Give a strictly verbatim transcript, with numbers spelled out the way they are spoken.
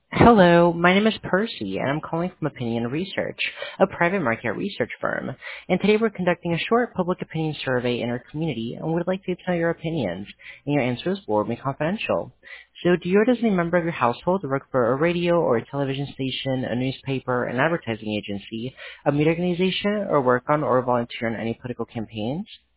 Hello, my name is Percy, and I'm calling from Opinion Research, a private market research firm. And today we're conducting a short public opinion survey in our community, and would like to know your opinions, and your answers will remain confidential. So do you or does any member of your household work for a radio or a television station, a newspaper, an advertising agency, a media organization, or work on or volunteer on any political campaigns?